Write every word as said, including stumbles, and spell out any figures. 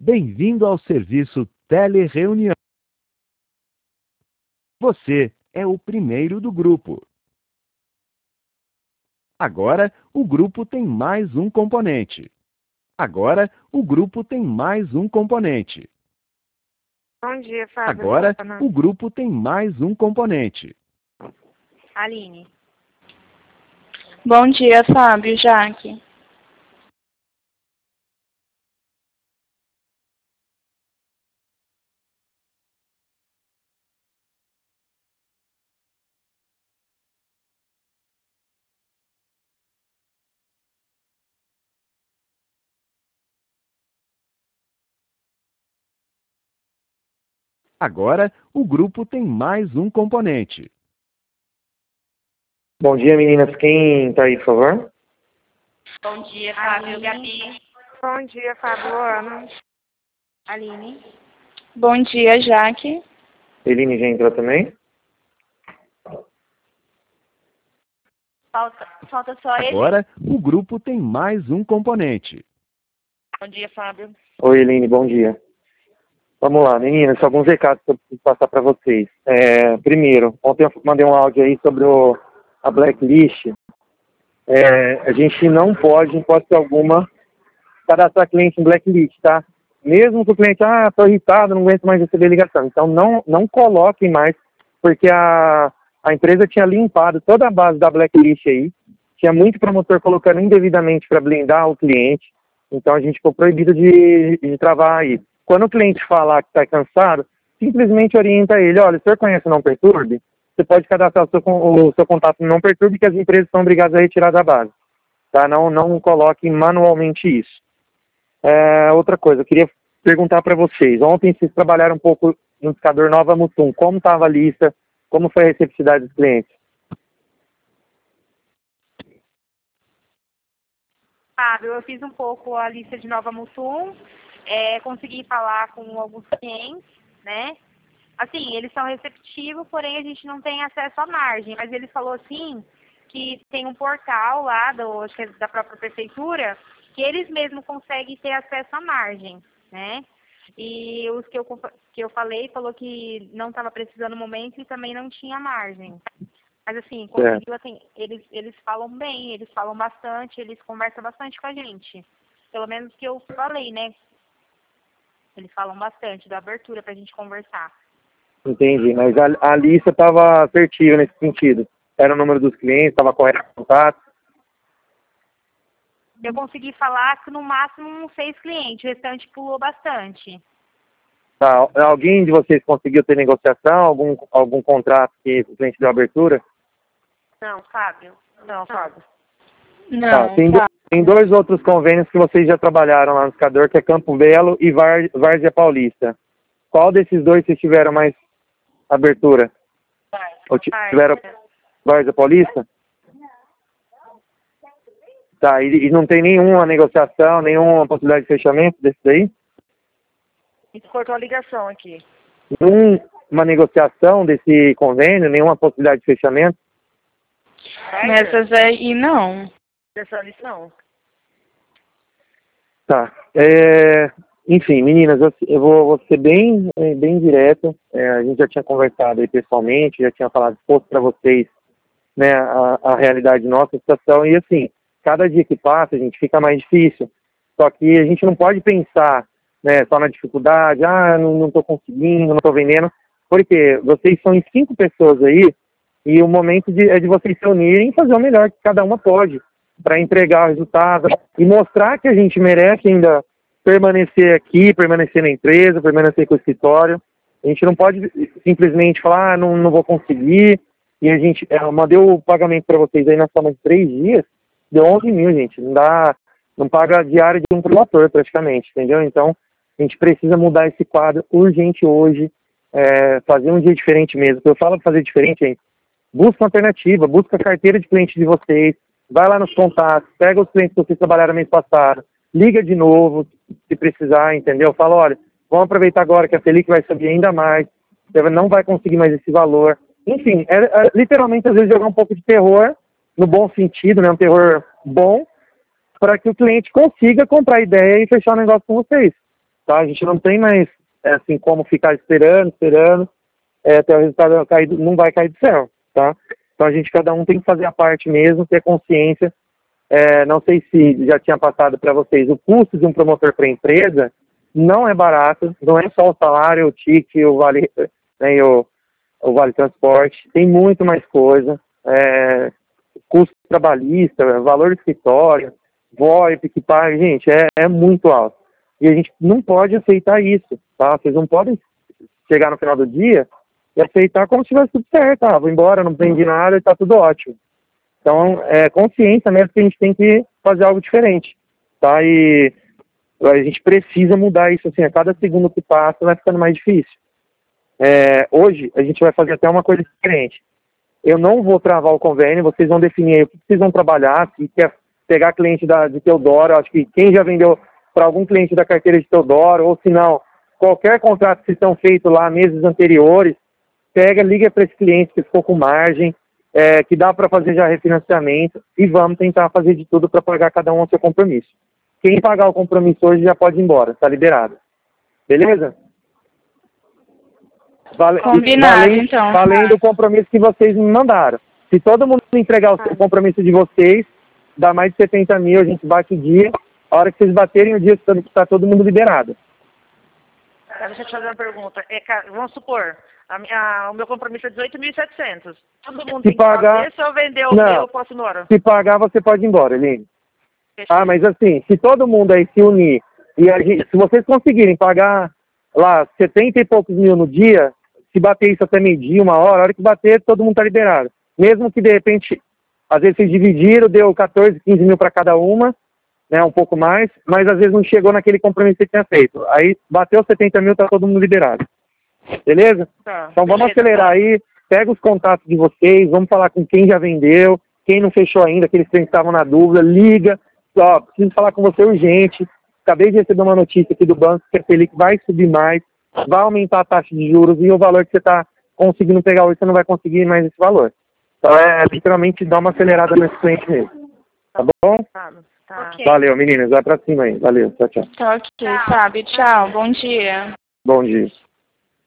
Bem-vindo ao serviço Telereunião. Você é o primeiro do grupo. Agora, o grupo tem mais um componente. Agora, o grupo tem mais um componente. Bom dia, Fábio. Agora, o grupo tem mais um componente. Aline. Bom dia, Fábio, Jaque. Agora, o grupo tem mais um componente. Bom dia, meninas. Quem está aí, por favor? Bom dia, Fábio, Gabi. Bom dia, Fábio, Ana. Aline. Bom dia, Jaque. Eline já entrou também? Falta, falta só ele. Agora, o grupo tem mais um componente. Bom dia, Fábio. Oi, Eline, bom dia. Vamos lá, meninas, alguns recados que eu preciso passar para vocês. É, primeiro, ontem eu mandei um áudio aí sobre o, a blacklist. É, a gente não pode, em hipótese alguma, cadastrar cliente em blacklist, tá? Mesmo que o cliente, ah, estou irritado, não aguento mais receber ligação. Então, não, não coloquem mais, porque a, a empresa tinha limpado toda a base da blacklist aí. Tinha muito promotor colocando indevidamente para blindar o cliente. Então, a gente ficou proibido de, de travar aí. Quando o cliente falar que está cansado, simplesmente orienta ele, olha, o senhor conhece o Não Perturbe? Você pode cadastrar o seu, o seu contato no Não Perturbe, que as empresas são obrigadas a retirar da base. Tá? Não, não coloquem manualmente isso. É, outra coisa, eu queria perguntar para vocês. Ontem vocês trabalharam um pouco no indicador Nova Mutum. Como estava a lista? Como foi a receptividade dos clientes? Fábio, eu fiz um pouco a lista de Nova Mutum, é, consegui falar com alguns clientes, né? Assim, eles são receptivos, porém a gente não tem acesso à margem. Mas ele falou assim que tem um portal lá do, acho que é da própria prefeitura, que eles mesmos conseguem ter acesso à margem, né? E os que eu, que eu falei, falou que não estava precisando no momento e também não tinha margem. Mas assim, conseguiu, assim, eles, eles falam bem, eles falam bastante, eles conversam bastante com a gente. Pelo menos que eu falei, né? Eles falam bastante, da abertura pra gente conversar. Entendi, mas a, a lista estava assertiva nesse sentido. Era o número dos clientes, estava correto o contato. Eu consegui falar que no máximo uns seis clientes, o restante pulou bastante. Tá, alguém de vocês conseguiu ter negociação, algum, algum contrato que o cliente deu abertura? Não, Fábio. Não, Fábio. Não, Tá, tem, do, tem dois outros convênios que vocês já trabalharam lá no indicador, que é Campo Belo e Var, Várzea Paulista. Qual desses dois vocês tiveram mais abertura? Ou tiveram Várzea Paulista? Tá, e, e não tem nenhuma negociação, nenhuma possibilidade de fechamento desse daí? Cortou a ligação aqui. Nenhuma negociação desse convênio, nenhuma possibilidade de fechamento? Nessas aí, não. Dessa lição. Tá. É, enfim, meninas, eu, eu vou, vou ser bem, bem direto. É, a gente já tinha conversado aí pessoalmente, já tinha falado, exposto para vocês, né, a, a realidade nossa, a situação. E assim, cada dia que passa, a gente fica mais difícil. Só que a gente não pode pensar, né, só na dificuldade, ah, não estou conseguindo, não estou vendendo. Porque vocês são em cinco pessoas aí, e o momento de, é de vocês se unirem e fazer o melhor que cada uma pode, para entregar o resultado e mostrar que a gente merece ainda permanecer aqui, permanecer na empresa, permanecer com o escritório. A gente não pode simplesmente falar, ah, não, não vou conseguir, e a gente, eu mandei o pagamento para vocês aí na soma de três dias, deu onze mil, gente, não dá, não paga a diária de um promotor praticamente, entendeu? Então, a gente precisa mudar esse quadro urgente hoje, é, fazer um dia diferente mesmo. Eu falo para fazer diferente, gente, busca uma alternativa, busca a carteira de cliente de vocês, vai lá nos contatos, pega os clientes que vocês trabalharam mês passado, liga de novo, se precisar, entendeu? Fala, olha, vamos aproveitar agora que a Selic vai subir ainda mais, você não vai conseguir mais esse valor. Enfim, é, é, literalmente, às vezes, jogar um pouco de terror, no bom sentido, né, um terror bom, para que o cliente consiga comprar a ideia e fechar o negócio com vocês. tá? A gente não tem mais, é, assim, como ficar esperando, esperando, é, até o resultado cair, não vai cair do céu, tá? Então a gente, cada um tem que fazer a parte mesmo, ter consciência. É, não sei se já tinha passado para vocês, o custo de um promotor para a empresa não é barato, não é só o salário, o ticket, o vale, né, e o, o vale transporte, tem muito mais coisa, é, custo trabalhista, valor de escritório, V O I P, equipagem, gente, é, é muito alto. E a gente não pode aceitar isso, tá? Vocês não podem chegar no final do dia e aceitar como se tivesse tudo certo, ah, vou embora, não prendi nada e tá tudo ótimo. Então, é consciência mesmo que a gente tem que fazer algo diferente, tá? E a gente precisa mudar isso, assim, a cada segundo que passa vai ficando mais difícil. É, hoje, a gente vai fazer até uma coisa diferente. Eu não vou travar o convênio, vocês vão definir aí o que vocês vão trabalhar, se quer pegar cliente da, de Teodoro, acho que quem já vendeu para algum cliente da carteira de Teodoro, ou se não, qualquer contrato que vocês estão feito lá meses anteriores, pega, liga para esse cliente que ficou com margem, é, que dá para fazer já refinanciamento, e vamos tentar fazer de tudo para pagar cada um o seu compromisso. Quem pagar o compromisso hoje já pode ir embora, está liberado. Beleza? Vale, Combinado, valendo, então. Valendo o compromisso que vocês me mandaram. Se todo mundo entregar o seu compromisso de vocês, dá mais de setenta mil, a gente bate o dia. A hora que vocês baterem o dia, está todo mundo liberado. Deixa eu te fazer uma pergunta. É, vamos supor, a minha, o meu compromisso é dezoito mil e setecentos. Todo mundo se tem pagar, que fazer, se eu vender o não, meu, eu posso ir embora? Se pagar, você pode ir embora, Eline. Fechou. Ah, mas assim, se todo mundo aí se unir, e a gente, se vocês conseguirem pagar lá setenta e poucos mil no dia, se bater isso até meio-dia, uma hora, a hora que bater, todo mundo tá liberado. Mesmo que, de repente, às vezes vocês dividiram, deu quatorze, quinze mil para cada uma, né, um pouco mais, mas às vezes não chegou naquele compromisso que tinha feito. Aí bateu setenta mil, tá todo mundo liberado. Beleza? Tá, então vamos beleza, acelerar tá. aí, pega os contatos de vocês, vamos falar com quem já vendeu, quem não fechou ainda, aqueles que estavam na dúvida, liga, ó, preciso falar com você urgente, acabei de receber uma notícia aqui do banco que a Selic vai subir mais, vai aumentar a taxa de juros e o valor que você está conseguindo pegar hoje, você não vai conseguir mais esse valor. Então é literalmente dar uma acelerada nesse cliente mesmo. Tá bom? Tá, tá. Ok. Valeu, meninas. Vai pra cima aí. Valeu. Tchau, tchau. Tá ok, sabe? Tchau, bom dia. Bom dia.